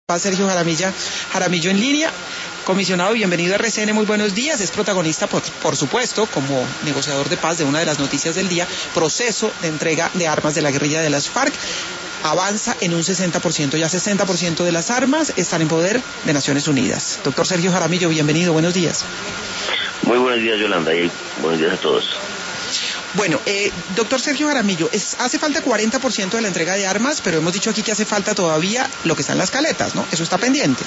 Sergio Jaramillo en línea. Comisionado, bienvenido a RCN, muy buenos días. Es protagonista, por supuesto, como negociador de paz de una de las noticias del día, proceso de entrega de armas de la guerrilla de las FARC. Avanza en un 60%, ya 60% de las armas están en poder de Naciones Unidas. Doctor Sergio Jaramillo, bienvenido, buenos días. Muy buenos días, Yolanda, y buenos días a todos. Bueno, doctor Sergio Jaramillo, hace falta 40% de la entrega de armas, pero hemos dicho aquí que hace falta todavía lo que está en las caletas, ¿no? Eso está pendiente.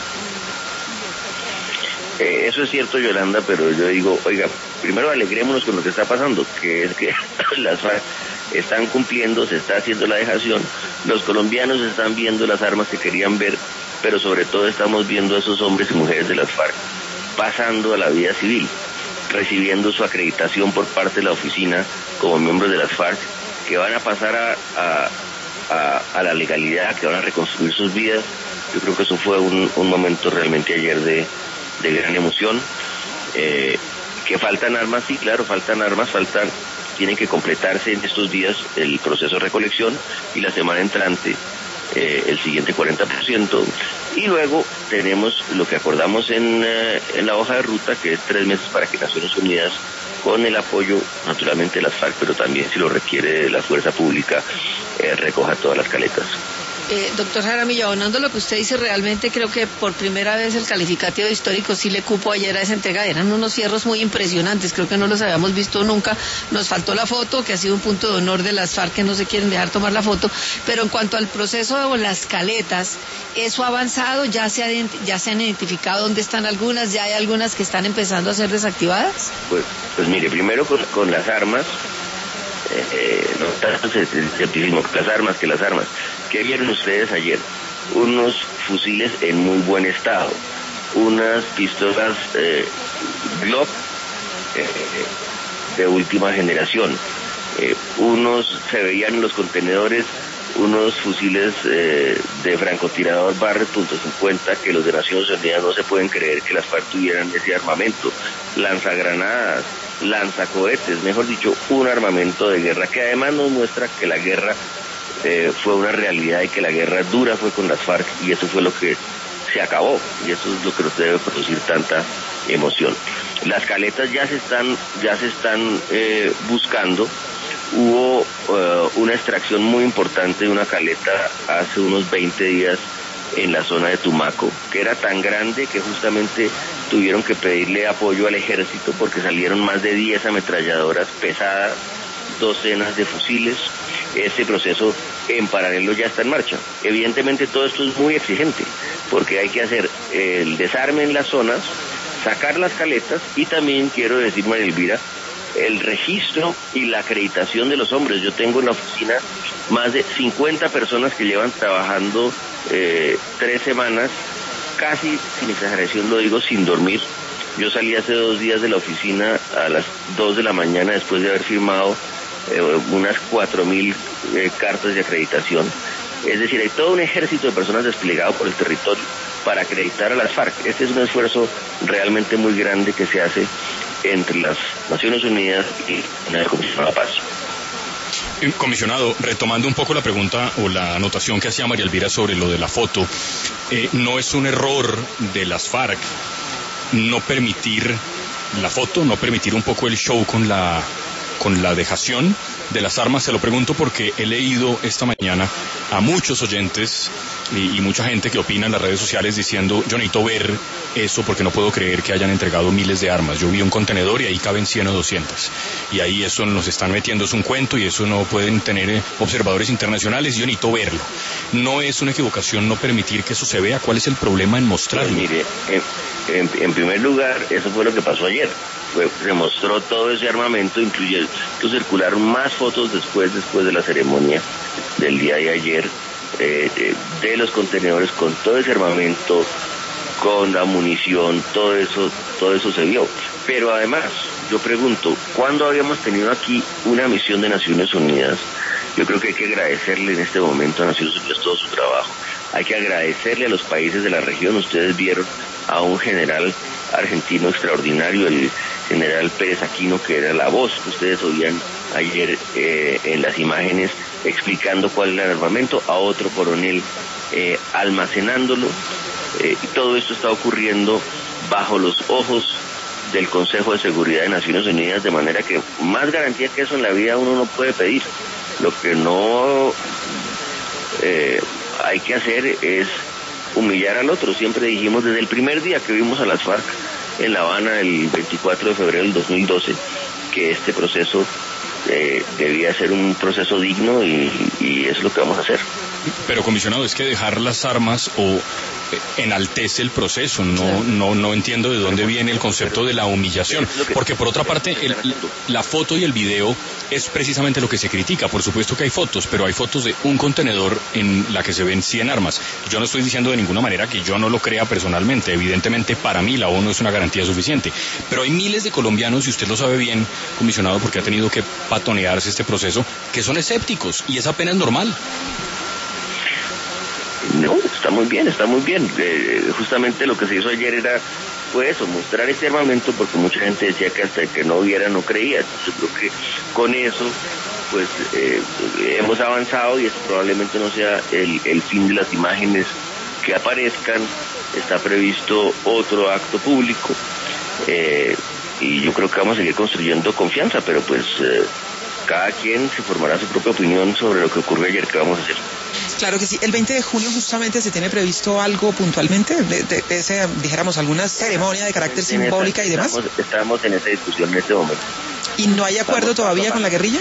Eso es cierto, Yolanda, pero yo digo, oiga, primero alegrémonos con lo que está pasando, que es que las FARC están cumpliendo, se está haciendo la dejación, los colombianos están viendo las armas que querían ver, pero sobre todo estamos viendo a esos hombres y mujeres de las FARC pasando a la vida civil, recibiendo su acreditación por parte de la oficina como miembros de las FARC, que van a pasar a la legalidad, que van a reconstruir sus vidas. Yo creo que eso fue un momento realmente ayer de gran emoción. Que faltan armas, sí, claro, faltan armas, tienen que completarse en estos días el proceso de recolección y la semana entrante el siguiente 40%, y luego tenemos lo que acordamos en la hoja de ruta, que es 3 meses para que Naciones Unidas, con el apoyo naturalmente de las FARC, pero también si lo requiere la fuerza pública, recoja todas las caletas. Doctor Jaramillo, abonando lo que usted dice, realmente creo que por primera vez el calificativo histórico sí le cupo ayer a esa entrega. Eran unos fierros muy impresionantes, creo que no los habíamos visto nunca. Nos faltó la foto, que ha sido un punto de honor de las FARC, que no se quieren dejar tomar la foto. Pero en cuanto al proceso de las caletas, ¿eso ha avanzado? ¿Ya se han identificado dónde están algunas? ¿Ya hay algunas que están empezando a ser desactivadas? Pues mire, primero con las armas. No tanto el escepticismo que las armas. ¿Qué vieron ustedes ayer? Unos fusiles en muy buen estado, unas pistolas Glock de última generación, se veían en los contenedores unos fusiles de francotirador Barrett .50 que los de Naciones Unidas no se pueden creer que las FARC tuvieran ese armamento, lanzagranadas, lanzacohetes, mejor dicho, un armamento de guerra que además nos muestra que la guerra fue una realidad y que la guerra dura fue con las FARC, y eso fue lo que se acabó, y eso es lo que nos debe producir tanta emoción. Las caletas ya se están buscando. Hubo una extracción muy importante de una caleta hace unos 20 días en la zona de Tumaco, que era tan grande que justamente tuvieron que pedirle apoyo al ejército porque salieron más de 10 ametralladoras pesadas, docenas de fusiles. Ese proceso en paralelo ya está en marcha. Evidentemente todo esto es muy exigente porque hay que hacer el desarme en las zonas, sacar las caletas y también quiero decir, María Elvira, el registro y la acreditación de los hombres. Yo tengo en la oficina más de 50 personas que llevan trabajando 3 semanas, casi sin exageración lo digo, sin dormir. Yo salí hace 2 días de la oficina a las 2 de la mañana después de haber firmado unas 4.000 cartas de acreditación. Es decir, hay todo un ejército de personas desplegado por el territorio para acreditar a las FARC. Este es un esfuerzo realmente muy grande que se hace entre las Naciones Unidas y la Comisión de la Paz. Comisionado, retomando un poco la pregunta o la anotación que hacía María Elvira sobre lo de la foto, ¿no es un error de las FARC no permitir la foto, no permitir un poco el show con la dejación de las armas? Se lo pregunto porque he leído esta mañana a muchos oyentes y mucha gente que opina en las redes sociales diciendo: yo necesito ver eso porque no puedo creer que hayan entregado miles de armas. Yo vi un contenedor y ahí caben 100 o 200 y ahí eso nos están metiendo, es un cuento y eso no pueden tener observadores internacionales. Yo necesito verlo. ¿No es una equivocación no permitir que eso se vea? ¿Cuál es el problema en mostrarlo? Pues mire, en primer lugar, eso fue lo que pasó ayer. Se mostró todo ese armamento, incluso circularon más fotos después de la ceremonia del día de ayer, de los contenedores con todo ese armamento, con la munición, todo eso se vio. Pero además, yo pregunto, ¿cuándo habíamos tenido aquí una misión de Naciones Unidas? Yo creo que hay que agradecerle en este momento a Naciones Unidas todo su trabajo. Hay que agradecerle a los países de la región. Ustedes vieron a un general argentino extraordinario, el general Pérez Aquino, que era la voz que ustedes oían ayer en las imágenes explicando cuál era el armamento, a otro coronel almacenándolo, Y todo esto está ocurriendo bajo los ojos del Consejo de Seguridad de Naciones Unidas, de manera que más garantía que eso en la vida uno no puede pedir. Lo que no hay que hacer es humillar al otro. Siempre dijimos desde el primer día que vimos a las FARC en La Habana el 24 de febrero del 2012 que este proceso debía ser un proceso digno y es lo que vamos a hacer. Pero, comisionado, es que dejar las armas o enaltece el proceso. No entiendo de dónde viene el concepto de la humillación. Porque, por otra parte, la foto y el video es precisamente lo que se critica. Por supuesto que hay fotos, pero hay fotos de un contenedor en la que se ven 100 armas. Yo no estoy diciendo de ninguna manera que yo no lo crea personalmente. Evidentemente, para mí, la ONU es una garantía suficiente. Pero hay miles de colombianos, y usted lo sabe bien, comisionado, porque ha tenido que patonearse este proceso, que son escépticos, y es apenas normal. No, está muy bien. Justamente lo que se hizo ayer fue eso, mostrar este armamento, porque mucha gente decía que hasta que no viera no creía. Entonces yo creo que con eso pues hemos avanzado y eso probablemente no sea el fin de las imágenes que aparezcan. Está previsto otro acto público y yo creo que vamos a seguir construyendo confianza, pero pues cada quien se formará su propia opinión sobre lo que ocurrió ayer, que vamos a hacer. Claro que sí. El 20 de junio justamente se tiene previsto algo puntualmente, dijéramos, alguna ceremonia de carácter simbólica y demás. Estamos en esa discusión en este momento. ¿Y no hay acuerdo todavía con la guerrilla?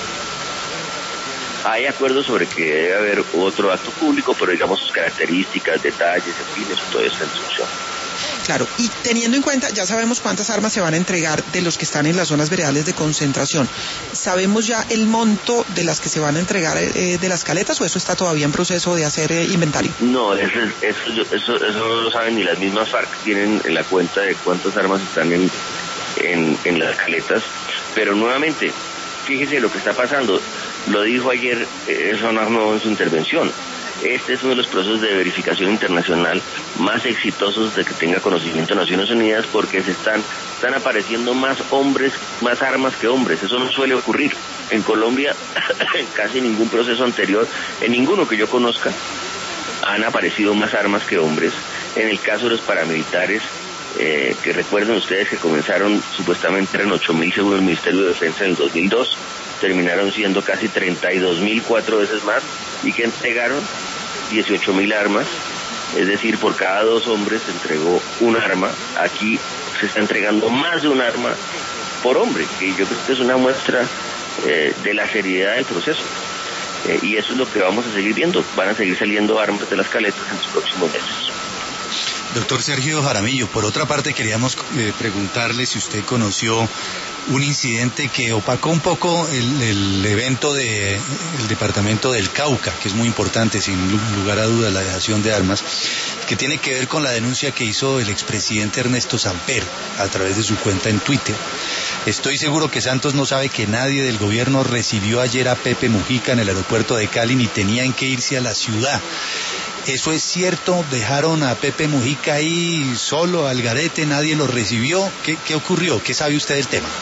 Hay acuerdo sobre que debe haber otro acto público, pero digamos sus características, detalles, en fin, eso todo está en discusión. Claro, y teniendo en cuenta, ya sabemos cuántas armas se van a entregar de los que están en las zonas veredales de concentración. ¿Sabemos ya el monto de las que se van a entregar de las caletas o eso está todavía en proceso de hacer inventario? No, eso no lo saben ni las mismas FARC, tienen la cuenta de cuántas armas están en las caletas, pero nuevamente, fíjese lo que está pasando, lo dijo ayer Sonarno en su intervención. Este es uno de los procesos de verificación internacional más exitosos de que tenga conocimiento Naciones Unidas, porque están apareciendo más hombres, más armas que hombres. Eso no suele ocurrir. En Colombia, en casi ningún proceso anterior, en ninguno que yo conozca, han aparecido más armas que hombres. En el caso de los paramilitares, que recuerden ustedes que comenzaron supuestamente eran 8.000 según el Ministerio de Defensa en el 2002, terminaron siendo casi 32.000, 4 veces más, y que entregaron 18.000 armas, es decir, por cada 2 hombres se entregó un arma. Aquí se está entregando más de un arma por hombre, que yo creo que es una muestra de la seriedad del proceso. Y eso es lo que vamos a seguir viendo. Van a seguir saliendo armas de las caletas en los próximos meses. Doctor Sergio Jaramillo, por otra parte queríamos preguntarle si usted conoció un incidente que opacó un poco el evento del departamento del Cauca, que es muy importante, sin lugar a dudas, la dejación de armas, que tiene que ver con la denuncia que hizo el expresidente Ernesto Samper a través de su cuenta en Twitter. Estoy seguro que Santos no sabe que nadie del gobierno recibió ayer a Pepe Mujica en el aeropuerto de Cali ni tenían que irse a la ciudad. ¿Eso es cierto? ¿Dejaron a Pepe Mujica ahí solo, al garete, nadie lo recibió? ¿Qué ocurrió? ¿Qué sabe usted del tema?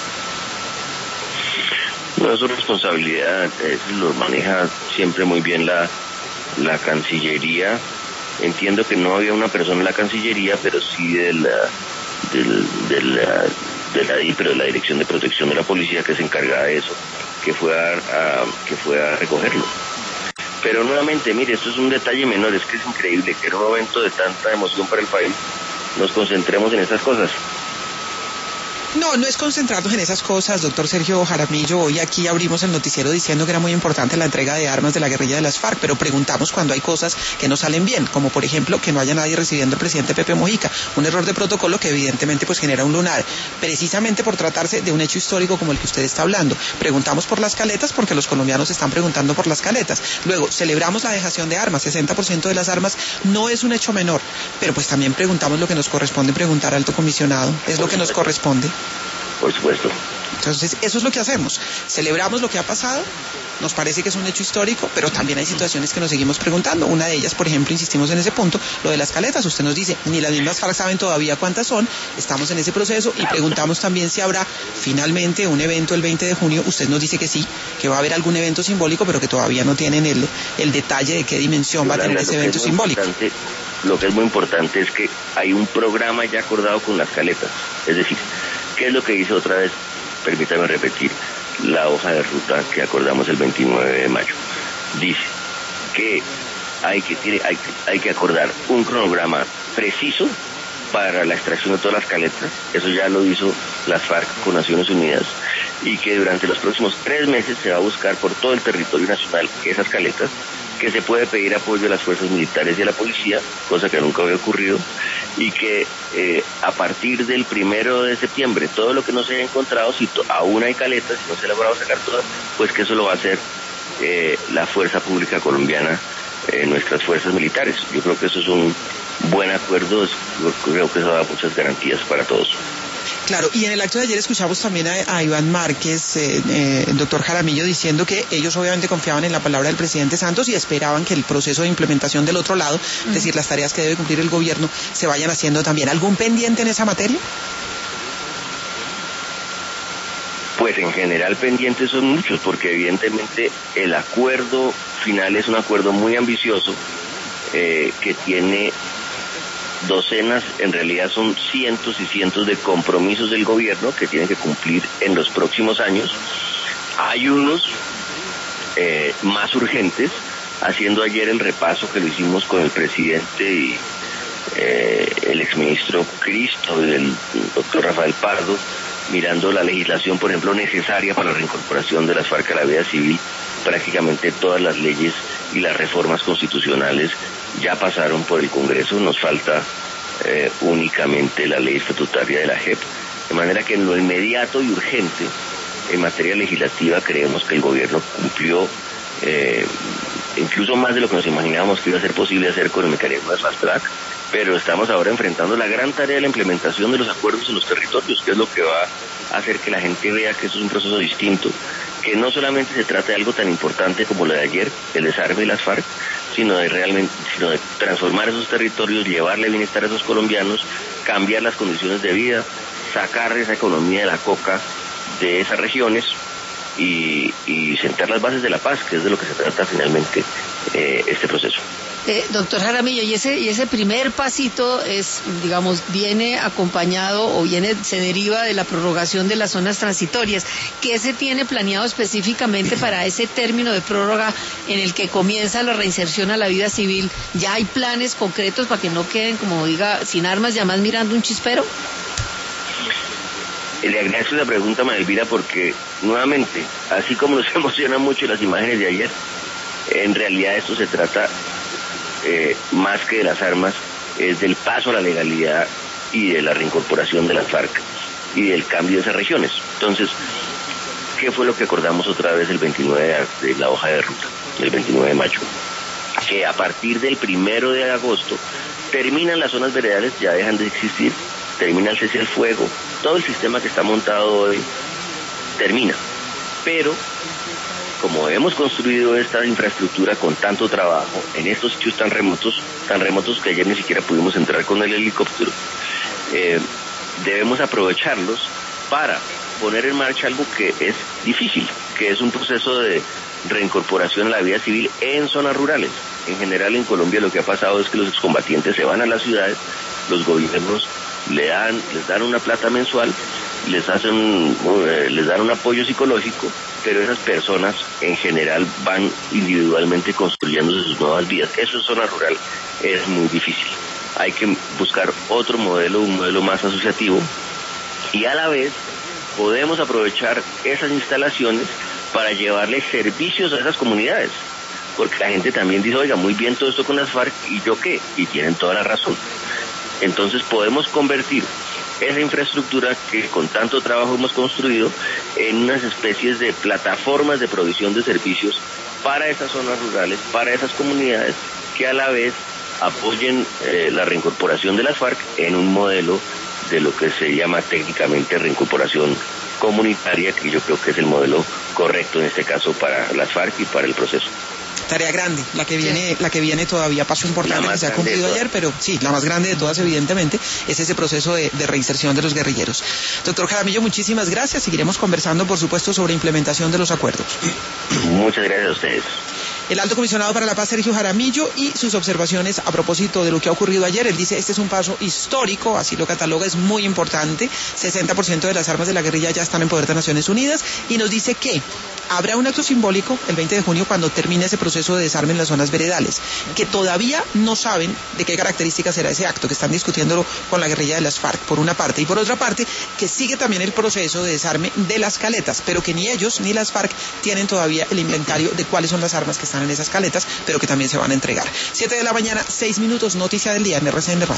No es su responsabilidad, lo maneja siempre muy bien la Cancillería. Entiendo que no había una persona en la Cancillería, pero sí de la Dirección de Protección de la Policía, que se encarga de eso, que fue a recogerlo. Pero nuevamente, mire, esto es un detalle menor, es que es increíble que en un momento de tanta emoción para el país nos concentremos en esas cosas. No es concentrarnos en esas cosas, doctor Sergio Jaramillo. Hoy aquí abrimos el noticiero diciendo que era muy importante la entrega de armas de la guerrilla de las FARC, pero preguntamos cuando hay cosas que no salen bien, como por ejemplo que no haya nadie recibiendo al presidente Pepe Mujica, un error de protocolo que evidentemente pues genera un lunar, precisamente por tratarse de un hecho histórico como el que usted está hablando. Preguntamos por las caletas porque los colombianos están preguntando por las caletas. Luego, celebramos la dejación de armas, 60% de las armas no es un hecho menor, pero pues también preguntamos lo que nos corresponde preguntar, alto comisionado, es lo que nos corresponde. Por supuesto. Entonces, eso es lo que hacemos. Celebramos lo que ha pasado, nos parece que es un hecho histórico, pero también hay situaciones que nos seguimos preguntando. Una de ellas, por ejemplo, insistimos en ese punto, lo de las caletas. Usted nos dice, ni las mismas FARC saben todavía cuántas son, estamos en ese proceso y preguntamos también si habrá finalmente un evento el 20 de junio. Usted nos dice que sí, que va a haber algún evento simbólico, pero que todavía no tienen el detalle de qué dimensión va a tener ese evento simbólico. lo que es muy importante es que hay un programa ya acordado con las caletas. Es decir, ¿qué es lo que dice otra vez? Permítame repetir la hoja de ruta que acordamos el 29 de mayo. Dice que hay que acordar un cronograma preciso para la extracción de todas las caletas. Eso ya lo hizo las FARC con Naciones Unidas, y que durante los próximos 3 meses se va a buscar por todo el territorio nacional esas caletas, que se puede pedir apoyo a las fuerzas militares y a la policía, cosa que nunca había ocurrido, y que a partir del 1 de septiembre, todo lo que no se haya encontrado, si aún hay caletas, si no se ha logrado sacar todas, pues que eso lo va a hacer la Fuerza Pública Colombiana, nuestras fuerzas militares. Yo creo que eso es un buen acuerdo, creo que eso da muchas garantías para todos. Claro, y en el acto de ayer escuchamos también a Iván Márquez, doctor Jaramillo, diciendo que ellos obviamente confiaban en la palabra del presidente Santos y esperaban que el proceso de implementación del otro lado, es decir, las tareas que debe cumplir el gobierno, se vayan haciendo también. ¿Algún pendiente en esa materia? Pues en general pendientes son muchos, porque evidentemente el acuerdo final es un acuerdo muy ambicioso, que tiene docenas, en realidad son cientos y cientos de compromisos del gobierno que tienen que cumplir en los próximos años. Hay unos más urgentes, haciendo ayer el repaso que lo hicimos con el presidente y el exministro Cristo y el doctor Rafael Pardo, mirando la legislación, por ejemplo, necesaria para la reincorporación de las FARC a la vida civil. Prácticamente todas las leyes y las reformas constitucionales ya pasaron por el Congreso, nos falta únicamente la ley estatutaria de la JEP, de manera que en lo inmediato y urgente, en materia legislativa, creemos que el gobierno cumplió incluso más de lo que nos imaginábamos que iba a ser posible hacer con el mecanismo de Fast Track, pero estamos ahora enfrentando la gran tarea de la implementación de los acuerdos en los territorios, que es lo que va a hacer que la gente vea que eso es un proceso distinto, que no solamente se trata de algo tan importante como lo de ayer, el desarme de las FARC, sino de transformar esos territorios, llevarle bienestar a esos colombianos, cambiar las condiciones de vida, sacar esa economía de la coca de esas regiones y sentar las bases de la paz, que es de lo que se trata finalmente este proceso. Doctor Jaramillo, y ese primer pasito viene acompañado o se deriva de la prorrogación de las zonas transitorias. ¿Qué se tiene planeado específicamente para ese término de prórroga en el que comienza la reinserción a la vida civil? ¿Ya hay planes concretos para que no queden, como diga, sin armas, ya más mirando un chispero? Le agradezco la pregunta, María Elvira, porque nuevamente, así como nos emocionan mucho las imágenes de ayer, en realidad esto se trata más que de las armas, es del paso a la legalidad y de la reincorporación de las FARC y del cambio de esas regiones. Entonces, ¿qué fue lo que acordamos otra vez el 29 de la hoja de ruta, el 29 de mayo? Que a partir del 1 de agosto terminan las zonas veredales, ya dejan de existir, termina el cese al fuego, todo el sistema que está montado hoy termina, pero como hemos construido esta infraestructura con tanto trabajo en estos sitios tan remotos que ayer ni siquiera pudimos entrar con el helicóptero, debemos aprovecharlos para poner en marcha algo que es difícil, que es un proceso de reincorporación a la vida civil en zonas rurales. En general en Colombia lo que ha pasado es que los excombatientes se van a las ciudades, los gobiernos les dan una plata mensual, les dan un apoyo psicológico, pero esas personas en general van individualmente construyendo sus nuevas vidas. Eso en zona rural es muy difícil. Hay que buscar otro modelo, un modelo más asociativo, y a la vez podemos aprovechar esas instalaciones para llevarle servicios a esas comunidades, porque la gente también dice, oiga, muy bien todo esto con las FARC, ¿y yo qué? Y tienen toda la razón. Entonces podemos convertir esa infraestructura que con tanto trabajo hemos construido en unas especies de plataformas de provisión de servicios para esas zonas rurales, para esas comunidades, que a la vez apoyen la reincorporación de las FARC en un modelo de lo que se llama técnicamente reincorporación comunitaria, que yo creo que es el modelo correcto en este caso para las FARC y para el proceso. Tarea grande, la que viene todavía, paso importante que se ha cumplido ayer, pero sí, la más grande de todas evidentemente, es ese proceso de reinserción de los guerrilleros. Doctor Jaramillo, muchísimas gracias, seguiremos conversando por supuesto sobre implementación de los acuerdos. Muchas gracias a ustedes. El alto comisionado para la paz, Sergio Jaramillo, y sus observaciones a propósito de lo que ha ocurrido ayer. Él dice, este es un paso histórico, así lo cataloga, es muy importante. 60% de las armas de la guerrilla ya están en poder de Naciones Unidas, y nos dice que habrá un acto simbólico el 20 de junio cuando termine ese proceso de desarme en las zonas veredales, que todavía no saben de qué características será ese acto, que están discutiéndolo con la guerrilla de las FARC, por una parte, y por otra parte, que sigue también el proceso de desarme de las caletas, pero que ni ellos ni las FARC tienen todavía el inventario de cuáles son las armas que están en esas caletas, pero que también se van a entregar. 7 de la mañana, 6 minutos, noticia del día en RCN Radio.